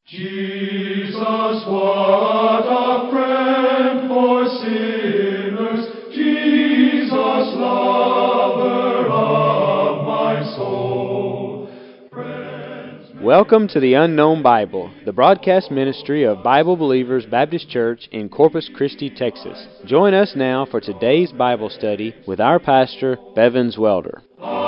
Jesus, what a friend for sinners, Jesus, lover of my soul. Welcome to the Unknown Bible, the broadcast ministry of Bible Believers Baptist Church in Corpus Christi, Texas. Join us now for today's Bible study with our pastor, Bevins Welder.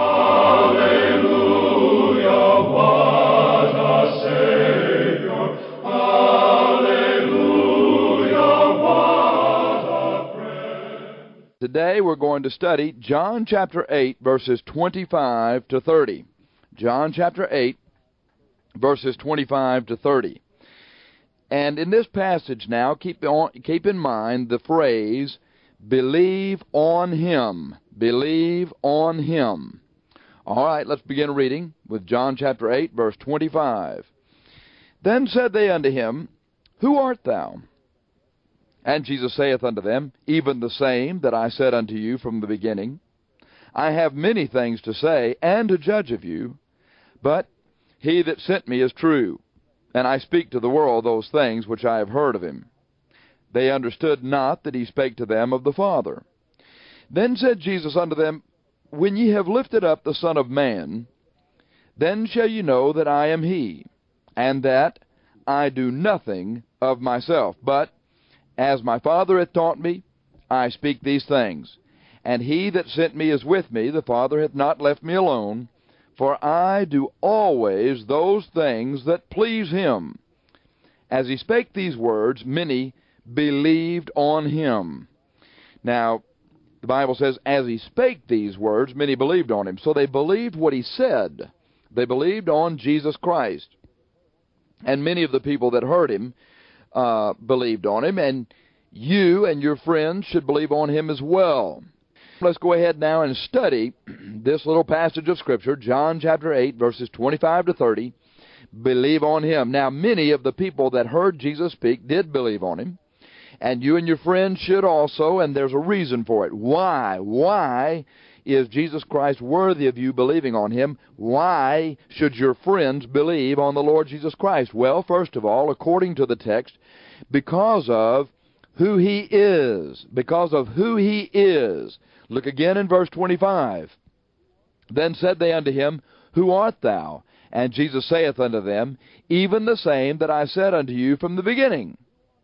Today we're going to study John chapter 8, verses 25 to 30. John chapter 8, verses 25 to 30. And in this passage now, keep in mind the phrase, believe on him. Believe on him. All right, let's begin reading with John chapter 8, verse 25. Then said they unto him, Who art thou? And Jesus saith unto them, Even the same that I said unto you from the beginning. I have many things to say, and to judge of you, but he that sent me is true, and I speak to the world those things which I have heard of him. They understood not that he spake to them of the Father. Then said Jesus unto them, When ye have lifted up the Son of Man, then shall ye know that I am he, and that I do nothing of myself, but as my Father hath taught me, I speak these things. And he that sent me is with me. The Father hath not left me alone, for I do always those things that please him. As he spake these words, many believed on him. Now, the Bible says, as he spake these words, many believed on him. So they believed what he said. They believed on Jesus Christ. And many of the people that heard him believed on him, and you and your friends should believe on him as well. Let's go ahead now and study this little passage of Scripture, John chapter 8, verses 25 to 30. Believe on him. Now, many of the people that heard Jesus speak did believe on him, and you and your friends should also, and there's a reason for it. Why? Why is Jesus Christ worthy of you believing on him? Why should your friends believe on the Lord Jesus Christ? Well, first of all, according to the text, because of who he is. Because of who he is. Look again in verse 25. Then said they unto him, Who art thou? And Jesus saith unto them, Even the same that I said unto you from the beginning.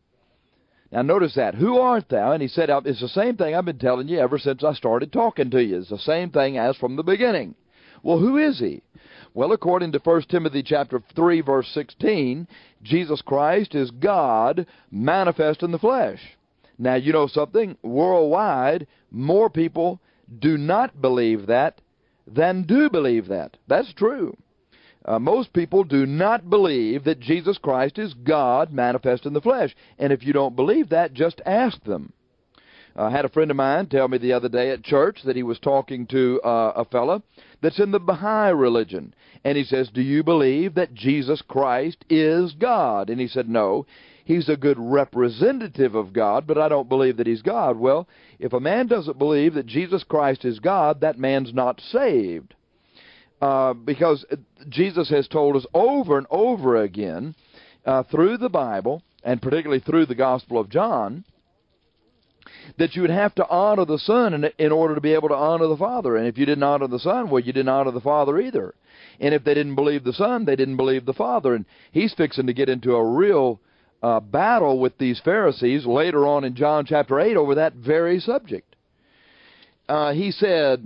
Now notice that. Who art thou? And he said, it's the same thing I've been telling you ever since I started talking to you. It's the same thing as from the beginning. Well, who is he? Well, according to 1 Timothy chapter 3, verse 16, Jesus Christ is God manifest in the flesh. Now, you know something? Worldwide, more people do not believe that than do believe that. That's true. Most people do not believe that Jesus Christ is God manifest in the flesh. And if you don't believe that, just ask them. I had a friend of mine tell me the other day at church that he was talking to a fella that's in the Baha'i religion. And he says, Do you believe that Jesus Christ is God? And he said, No. He's a good representative of God, but I don't believe that he's God. Well, if a man doesn't believe that Jesus Christ is God, that man's not saved. Because Jesus has told us over and over again through the Bible, and particularly through the Gospel of John, that you would have to honor the Son in order to be able to honor the Father. And if you didn't honor the Son, well, you didn't honor the Father either. And if they didn't believe the Son, they didn't believe the Father. And he's fixing to get into a real battle with these Pharisees later on in John chapter 8 over that very subject. He said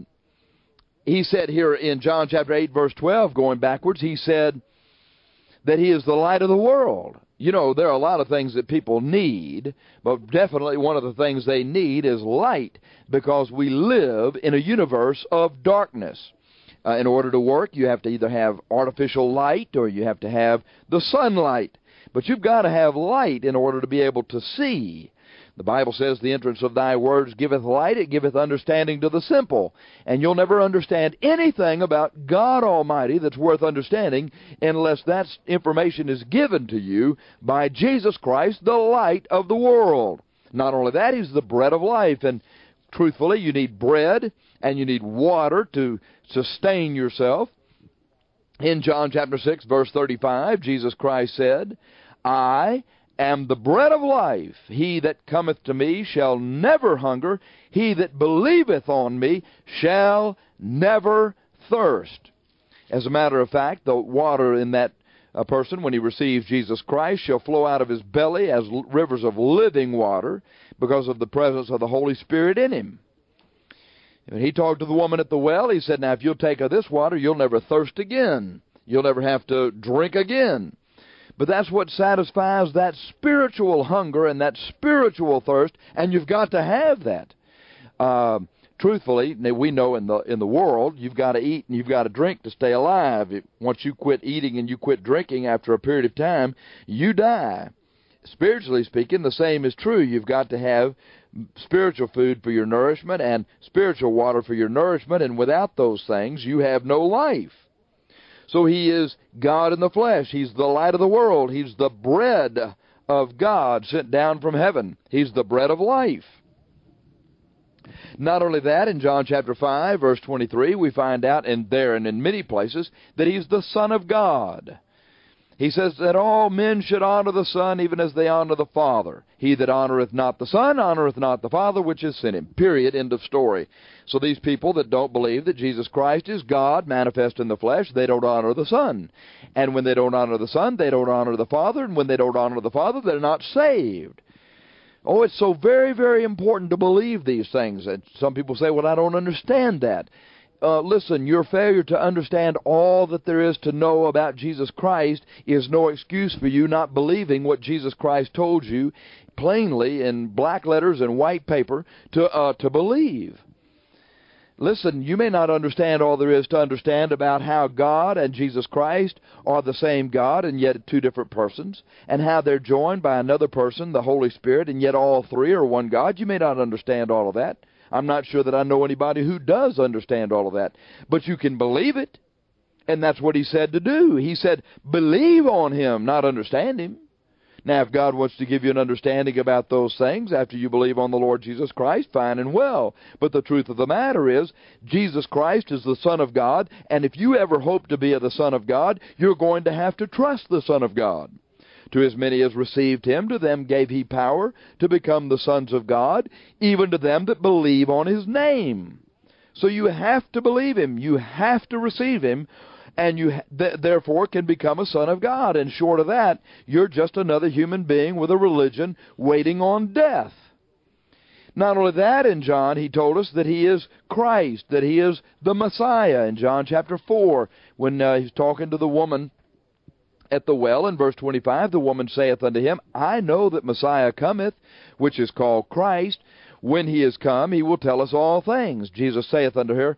here in John chapter 8, verse 12, going backwards, he said that he is the light of the world. You know, there are a lot of things that people need, but definitely one of the things they need is light, because we live in a universe of darkness. In order to work, you have to either have artificial light or you have to have the sunlight. But you've got to have light in order to be able to see. The Bible says, The entrance of thy words giveth light, it giveth understanding to the simple. And you'll never understand anything about God Almighty that's worth understanding unless that information is given to you by Jesus Christ, the light of the world. Not only that, he's the bread of life. And truthfully, you need bread and you need water to sustain yourself. In John chapter 6, verse 35, Jesus Christ said, I am the bread of life. He that cometh to me shall never hunger. He that believeth on me shall never thirst. As a matter of fact, the water in that person, when he receives Jesus Christ, shall flow out of his belly as rivers of living water because of the presence of the Holy Spirit in him. When he talked to the woman at the well, he said, now if you'll take of this water, you'll never thirst again. You'll never have to drink again. But that's what satisfies that spiritual hunger and that spiritual thirst, and you've got to have that. Truthfully, we know in the world, you've got to eat and you've got to drink to stay alive. Once you quit eating and you quit drinking after a period of time, you die. Spiritually speaking, the same is true. You've got to have spiritual food for your nourishment and spiritual water for your nourishment, and without those things, you have no life. So he is God in the flesh. He's the light of the world. He's the bread of God sent down from heaven. He's the bread of life. Not only that, in John chapter 5, verse 23, we find out in many places that he's the Son of God. He says that all men should honor the Son even as they honor the Father. He that honoreth not the Son honoreth not the Father which has sent him. Period. End of story. So these people that don't believe that Jesus Christ is God manifest in the flesh, they don't honor the Son. And when they don't honor the Son, they don't honor the Father. And when they don't honor the Father, they're not saved. Oh, it's so very, very important to believe these things. And some people say, well, I don't understand that. Listen, your failure to understand all that there is to know about Jesus Christ is no excuse for you not believing what Jesus Christ told you plainly in black letters and white paper to believe. Listen, you may not understand all there is to understand about how God and Jesus Christ are the same God and yet two different persons, and how they're joined by another person, the Holy Spirit, and yet all three are one God. You may not understand all of that. I'm not sure that I know anybody who does understand all of that. But you can believe it, and that's what he said to do. He said, believe on him, not understand him. Now, if God wants to give you an understanding about those things after you believe on the Lord Jesus Christ, fine and well. But the truth of the matter is, Jesus Christ is the Son of God, and if you ever hope to be the Son of God, you're going to have to trust the Son of God. To as many as received him, to them gave he power to become the sons of God, even to them that believe on his name. So you have to believe him. You have to receive him, and you therefore can become a son of God. And short of that, you're just another human being with a religion waiting on death. Not only that, in John, he told us that he is Christ, that he is the Messiah. In John chapter 4, when he's talking to the woman at the well, in verse 25, the woman saith unto him, I know that Messiah cometh, which is called Christ. When he is come, he will tell us all things. Jesus saith unto her,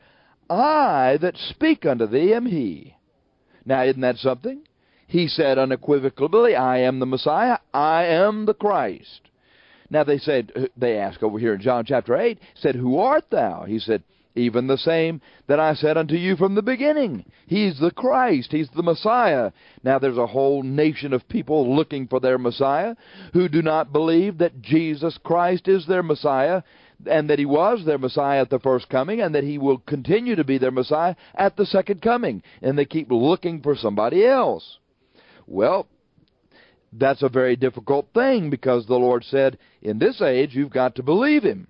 I that speak unto thee am he. Now, isn't that something? He said unequivocally, I am the Messiah, I am the Christ. Now they ask over here in John chapter 8, said, who art thou? He said, even the same that I said unto you from the beginning. He's the Christ. He's the Messiah. Now there's a whole nation of people looking for their Messiah who do not believe that Jesus Christ is their Messiah, and that he was their Messiah at the first coming, and that he will continue to be their Messiah at the second coming. And they keep looking for somebody else. Well, that's a very difficult thing, because the Lord said, in this age you've got to believe him.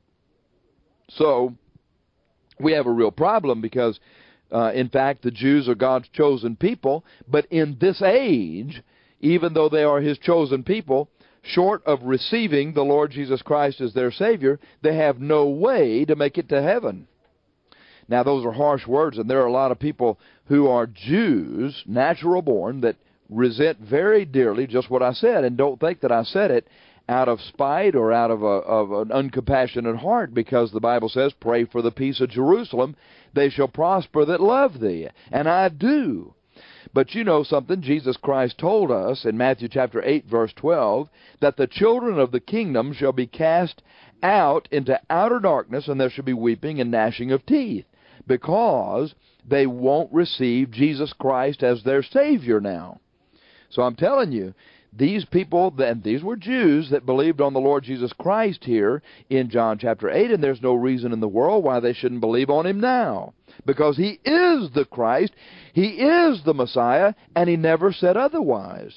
So we have a real problem, because in fact the Jews are God's chosen people, but in this age, even though they are his chosen people, short of receiving the Lord Jesus Christ as their Savior, they have no way to make it to heaven. Now those are harsh words, and there are a lot of people who are Jews, natural born, that resent very dearly just what I said, and don't think that I said it out of spite or out of an uncompassionate heart, because the Bible says, pray for the peace of Jerusalem, they shall prosper that love thee. And I do. But you know something, Jesus Christ told us in Matthew chapter 8, verse 12, that the children of the kingdom shall be cast out into outer darkness, and there shall be weeping and gnashing of teeth, because they won't receive Jesus Christ as their Savior now. So I'm telling you, these people, and these were Jews that believed on the Lord Jesus Christ here in John chapter 8, and there's no reason in the world why they shouldn't believe on Him now. Because He is the Christ, He is the Messiah, and He never said otherwise.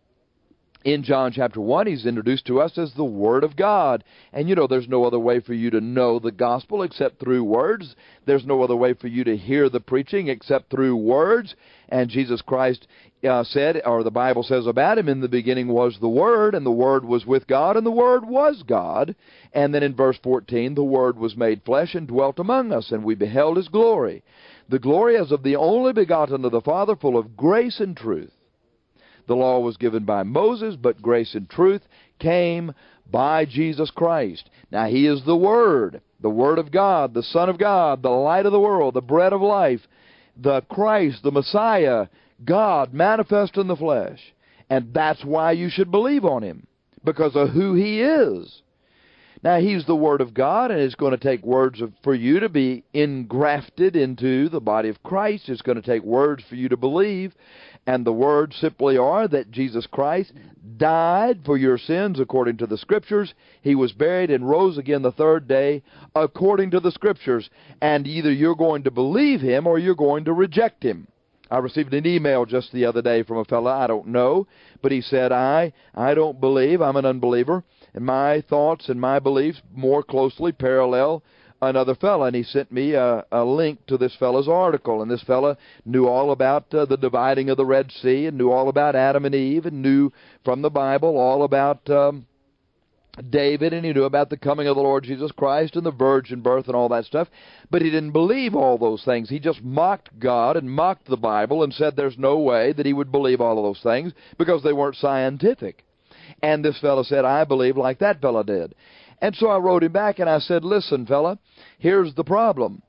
In John chapter 1, He's introduced to us as the Word of God. And you know, there's no other way for you to know the gospel except through words. There's no other way for you to hear the preaching except through words. And Jesus Christ said, or the Bible says about Him, in the beginning was the Word, and the Word was with God, and the Word was God. And then in verse 14, the Word was made flesh and dwelt among us, and we beheld His glory. The glory as of the only begotten of the Father, full of grace and truth. The law was given by Moses, but grace and truth came by Jesus Christ. Now, He is the Word of God, the Son of God, the light of the world, the bread of life, the Christ, the Messiah, God manifest in the flesh. And that's why you should believe on Him, because of who He is. Now, He's the Word of God, and it's going to take words for you to be engrafted into the body of Christ. It's going to take words for you to believe. And the words simply are that Jesus Christ died for your sins according to the Scriptures. He was buried and rose again the third day according to the Scriptures. And either you're going to believe Him or you're going to reject Him. I received an email just the other day from a fellow I don't know, but he said, I don't believe, I'm an unbeliever, and my thoughts and my beliefs more closely parallel another fellow, and he sent me a link to this fellow's article, and this fellow knew all about the dividing of the Red Sea, and knew all about Adam and Eve, and knew from the Bible all about David, and he knew about the coming of the Lord Jesus Christ and the virgin birth and all that stuff, but he didn't believe all those things. He just mocked God and mocked the Bible and said there's no way that he would believe all of those things because they weren't scientific. And this fellow said, I believe like that fellow did. And so I wrote him back and I said, listen, fella, here's the problem.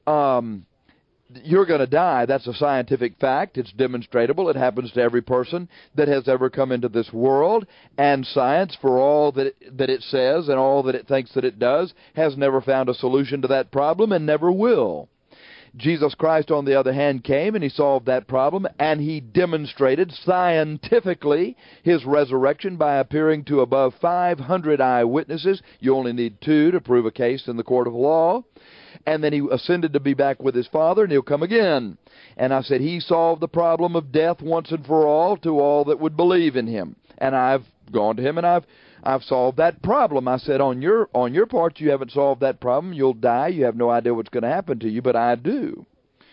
You're going to die. That's a scientific fact. It's demonstrable. It happens to every person that has ever come into this world. And science, for all that it says and all that it thinks that it does, has never found a solution to that problem and never will. Jesus Christ, on the other hand, came and He solved that problem, and He demonstrated scientifically His resurrection by appearing to above 500 eyewitnesses. You only need 2 to prove a case in the court of law. And then He ascended to be back with His Father, and He'll come again. And I said, He solved the problem of death once and for all to all that would believe in Him. And I've gone to Him, and I've solved that problem. I said, on your part, you haven't solved that problem. You'll die. You have no idea what's going to happen to you, but I do.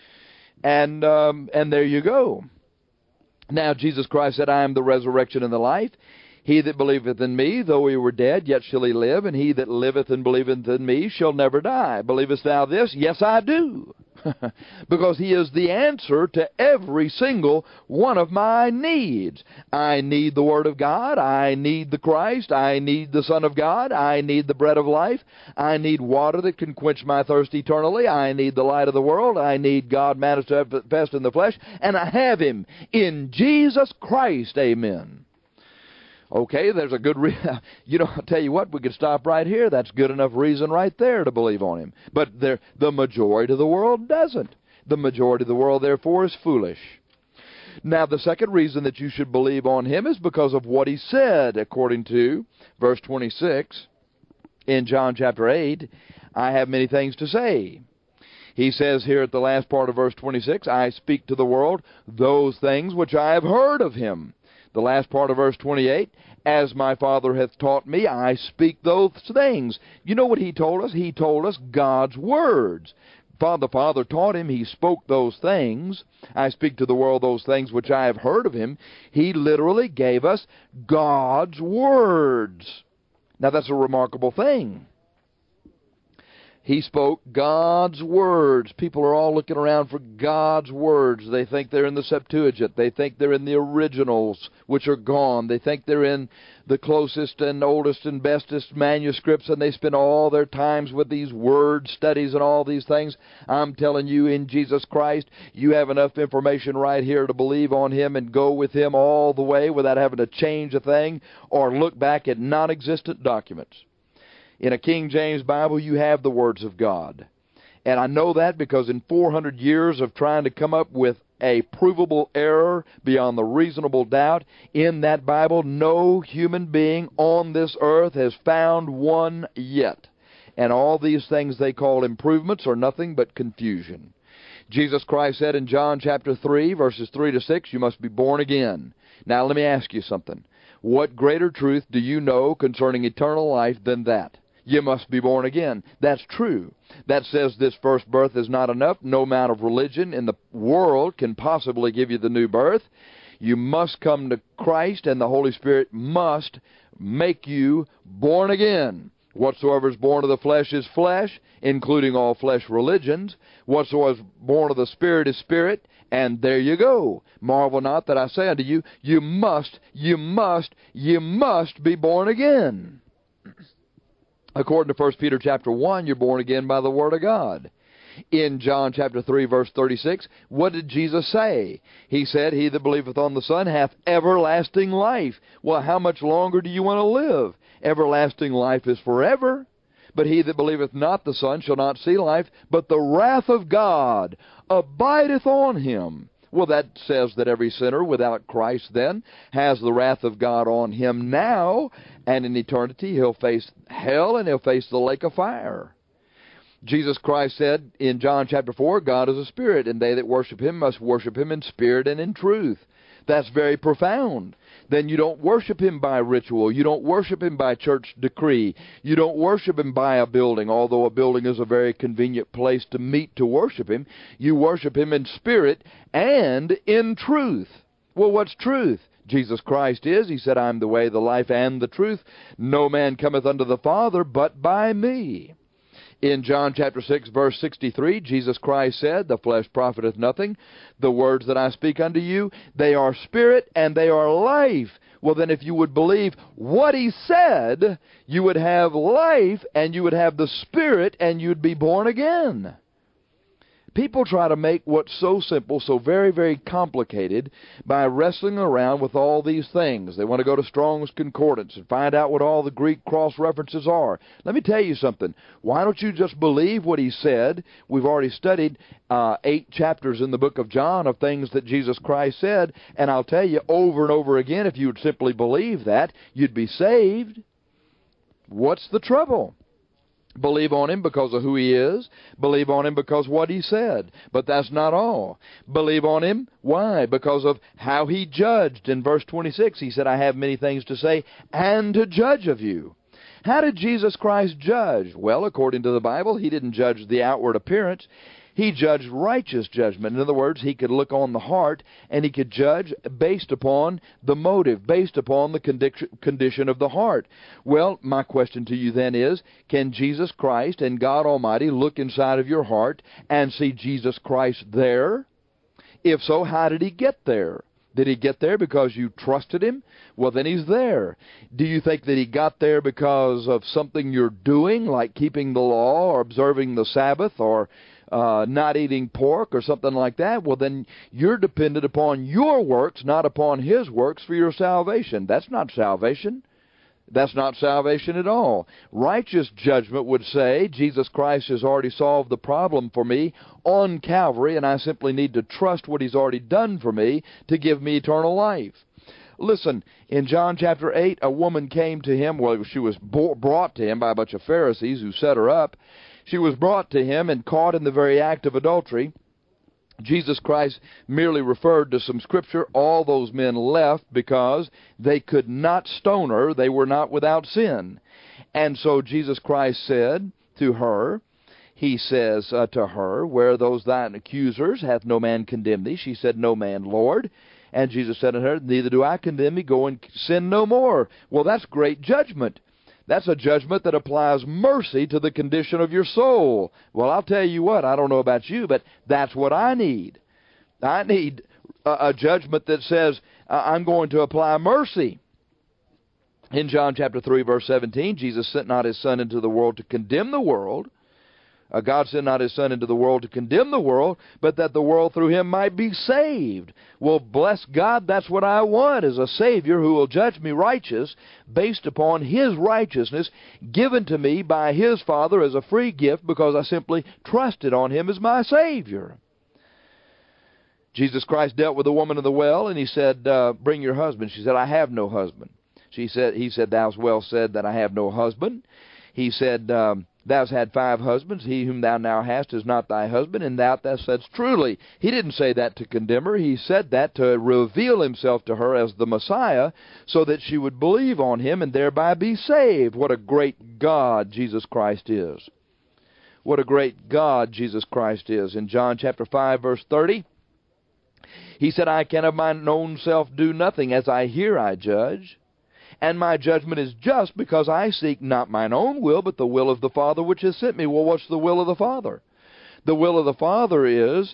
And there you go. Now, Jesus Christ said, I am the resurrection and the life. He that believeth in me, though he were dead, yet shall he live, and he that liveth and believeth in me shall never die. Believest thou this? Yes, I do. Because He is the answer to every single one of my needs. I need the Word of God. I need the Christ. I need the Son of God. I need the bread of life. I need water that can quench my thirst eternally. I need the light of the world. I need God manifest in the flesh. And I have Him in Jesus Christ. Amen. Okay, there's a good I'll tell you what, we could stop right here. That's good enough reason right there to believe on Him. But the majority of the world doesn't. The majority of the world, therefore, is foolish. Now, the second reason that you should believe on Him is because of what He said, according to verse 26 in John chapter 8, I have many things to say. He says here at the last part of verse 26, I speak to the world those things which I have heard of Him. The last part of verse 28, as my Father hath taught me, I speak those things. You know what He told us? He told us God's words. The Father taught Him. He spoke those things. I speak to the world those things which I have heard of Him. He literally gave us God's words. Now, that's a remarkable thing. He spoke God's words. People are all looking around for God's words. They think they're in the Septuagint. They think they're in the originals, which are gone. They think they're in the closest and oldest and bestest manuscripts, and they spend all their times with these word studies and all these things. I'm telling you, in Jesus Christ, you have enough information right here to believe on Him and go with Him all the way without having to change a thing or look back at non-existent documents. In a King James Bible, you have the words of God. And I know that because in 400 years of trying to come up with a provable error beyond the reasonable doubt in that Bible. No human being on this earth has found one yet. And all these things they call improvements are nothing but confusion. Jesus Christ said in John chapter 3, verses 3 to 6, you must be born again. Now let me ask you something. What greater truth do you know concerning eternal life than that? You must be born again. That's true. That says this first birth is not enough. No amount of religion in the world can possibly give you the new birth. You must come to Christ, and the Holy Spirit must make you born again. Whatsoever is born of the flesh is flesh, including all flesh religions. Whatsoever is born of the Spirit is spirit. And there you go. Marvel not that I say unto you, you must be born again. According to 1 Peter chapter 1, you're born again by the Word of God. In John chapter 3, verse 36, what did Jesus say? He said, he that believeth on the Son hath everlasting life. Well, how much longer do you want to live? Everlasting life is forever. But he that believeth not the Son shall not see life, but the wrath of God abideth on him. Well, that says that every sinner without Christ then has the wrath of God on him now, and in eternity he'll face hell and he'll face the lake of fire. Jesus Christ said in John chapter 4, God is a spirit, and they that worship him must worship him in spirit and in truth. That's very profound. Then you don't worship him by ritual. You don't worship him by church decree. You don't worship him by a building, although a building is a very convenient place to meet to worship him. You worship him in spirit and in truth. Well, what's truth? Jesus Christ is. He said, I am the way, the life, and the truth. No man cometh unto the Father but by me. In John chapter 6, verse 63, Jesus Christ said, the flesh profiteth nothing. The words that I speak unto you, they are spirit and they are life. Well, then if you would believe what he said, you would have life and you would have the Spirit and you'd be born again. People try to make what's so simple so very, very complicated by wrestling around with all these things. They want to go to Strong's Concordance and find out what all the Greek cross-references are. Let me tell you something. Why don't you just believe what he said? We've already studied 8 chapters in the book of John of things that Jesus Christ said, and I'll tell you over and over again, if you would simply believe that, you'd be saved. What's the trouble? Believe on him because of who he is. Believe on him because of what he said. But that's not all. Believe on him. Why? Because of how he judged. In verse 26, he said, I have many things to say and to judge of you. How did Jesus Christ judge? Well, according to the Bible, he didn't judge the outward appearance. He judged righteous judgment. In other words, he could look on the heart and he could judge based upon the motive, based upon the condition of the heart. Well, my question to you then is, can Jesus Christ and God Almighty look inside of your heart and see Jesus Christ there? If so, how did he get there? Did he get there because you trusted him? Well, then he's there. Do you think that he got there because of something you're doing, like keeping the law or observing the Sabbath or not eating pork or something like that? Well, then you're dependent upon your works, not upon his works for your salvation. That's not salvation. That's not salvation at all. Righteous judgment would say, Jesus Christ has already solved the problem for me on Calvary, and I simply need to trust what he's already done for me to give me eternal life. Listen, in John chapter 8, a woman came to him. Well, she was brought to him by a bunch of Pharisees who set her up. She was brought to him and caught in the very act of adultery. Jesus Christ merely referred to some scripture. All those men left because they could not stone her. They were not without sin. And so Jesus Christ said to her, he says to her, where are those thine accusers? Hath no man condemned thee? She said, no man, Lord. And Jesus said unto her, neither do I condemn thee. Go and sin no more. Well, that's great judgment. That's a judgment that applies mercy to the condition of your soul. Well, I'll tell you what, I don't know about you, but that's what I need. I need a judgment that says, I'm going to apply mercy. In John chapter 3, verse 17, Jesus sent not his Son into the world to condemn the world. God sent not his Son into the world to condemn the world, but that the world through him might be saved. Well, bless God, that's what I want, is a Savior who will judge me righteous based upon his righteousness given to me by his Father as a free gift because I simply trusted on him as my Savior. Jesus Christ dealt with the woman of the well, and he said, bring your husband. She said, I have no husband. He said, thou hast well said that I have no husband. He said, thou hast had 5 husbands. He whom thou now hast is not thy husband, and thou saidst truly. He didn't say that to condemn her. He said that to reveal himself to her as the Messiah so that she would believe on him and thereby be saved. What a great God Jesus Christ is. What a great God Jesus Christ is. In John chapter 5, verse 30, he said, I can of mine own self do nothing. As I hear, I judge. And my judgment is just, because I seek not mine own will, but the will of the Father which has sent me. Well, what's the will of the Father? The will of the Father is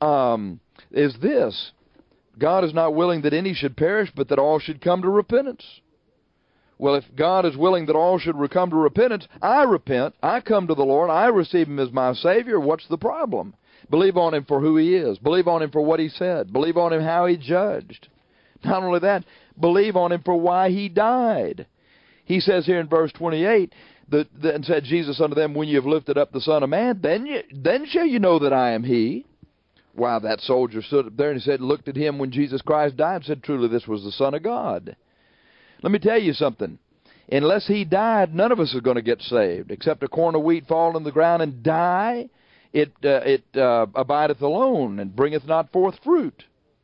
this. God is not willing that any should perish, but that all should come to repentance. Well, if God is willing that all should come to repentance, I repent, I come to the Lord, I receive Him as my Savior. What's the problem? Believe on Him for who He is. Believe on Him for what He said. Believe on Him how He judged. Not only that, believe on Him for why He died. He says here in verse 28, and said Jesus unto them, when you have lifted up the Son of Man, then shall you know that I am He. Wow, that soldier stood up there and he said, looked at Him when Jesus Christ died and said, truly this was the Son of God. Let me tell you something. Unless He died, none of us are going to get saved. Except a corn of wheat fall in the ground and die, it abideth alone and bringeth not forth fruit.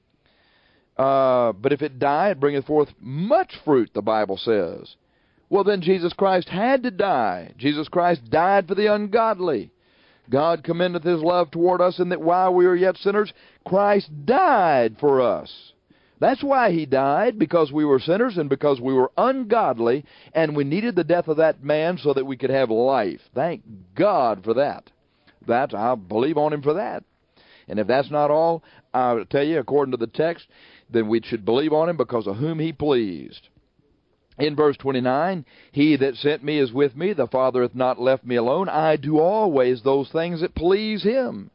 But if it die, it bringeth forth much fruit, the Bible says. Well, then Jesus Christ had to die. Jesus Christ died for the ungodly. God commendeth His love toward us, in that while we were yet sinners, Christ died for us. That's why He died, because we were sinners and because we were ungodly, and we needed the death of that man so that we could have life. Thank God for that. I'll believe on Him for that. And if that's not all, I'll tell you, according to the text, then we should believe on Him because of whom He pleased. In verse 29, He that sent me is with me, the Father hath not left me alone. I do always those things that please Him.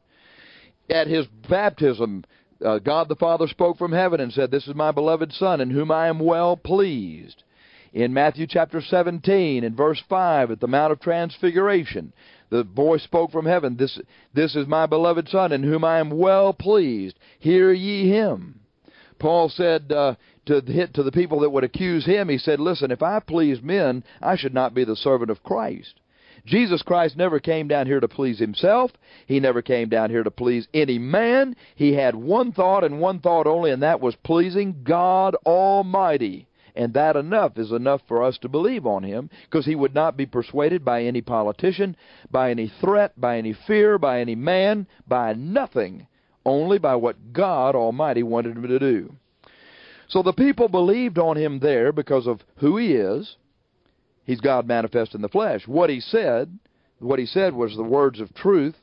At His baptism, God the Father spoke from heaven and said, this is my beloved Son, in whom I am well pleased. In Matthew chapter 17, in verse 5, at the Mount of Transfiguration, the voice spoke from heaven, this is my beloved Son, in whom I am well pleased. Hear ye Him. Paul said to the people that would accuse him, he said, listen, if I pleased men, I should not be the servant of Christ. Jesus Christ never came down here to please Himself. He never came down here to please any man. He had one thought and one thought only, and that was pleasing God Almighty. And that is enough for us to believe on Him, because He would not be persuaded by any politician, by any threat, by any fear, by any man, by nothing, only by what God Almighty wanted Him to do. So the people believed on Him there because of who He is. He's God manifest in the flesh. What He said was the words of truth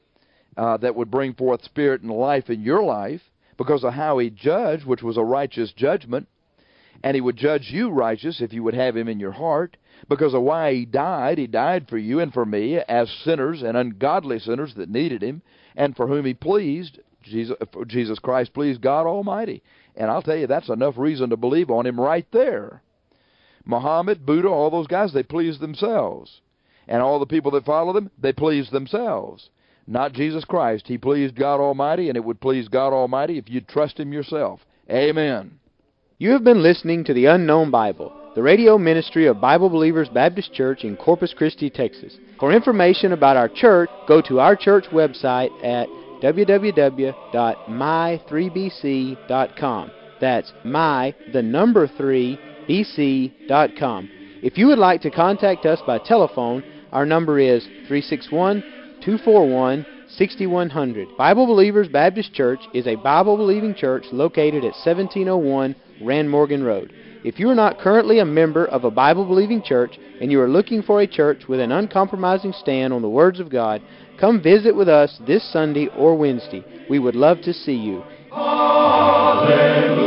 that would bring forth spirit and life in your life, because of how He judged, which was a righteous judgment. And He would judge you righteous if you would have Him in your heart. Because of why He died for you and for me as sinners and ungodly sinners that needed Him, and for whom He pleased. Jesus Christ pleased God Almighty. And I'll tell you, that's enough reason to believe on Him right there. Muhammad, Buddha, all those guys, they pleased themselves. And all the people that follow them, they pleased themselves. Not Jesus Christ. He pleased God Almighty, and it would please God Almighty if you'd trust Him yourself. Amen. You have been listening to The Unknown Bible, the radio ministry of Bible Believers Baptist Church in Corpus Christi, Texas. For information about our church, go to our church website at www.my3bc.com. That's my3bc.com. If you would like to contact us by telephone, our number is 361-241-6100. Bible Believers Baptist Church is a Bible-believing church located at 1701 Rand Morgan Road. If you are not currently a member of a Bible-believing church and you are looking for a church with an uncompromising stand on the words of God, come visit with us this Sunday or Wednesday. We would love to see you. Hallelujah.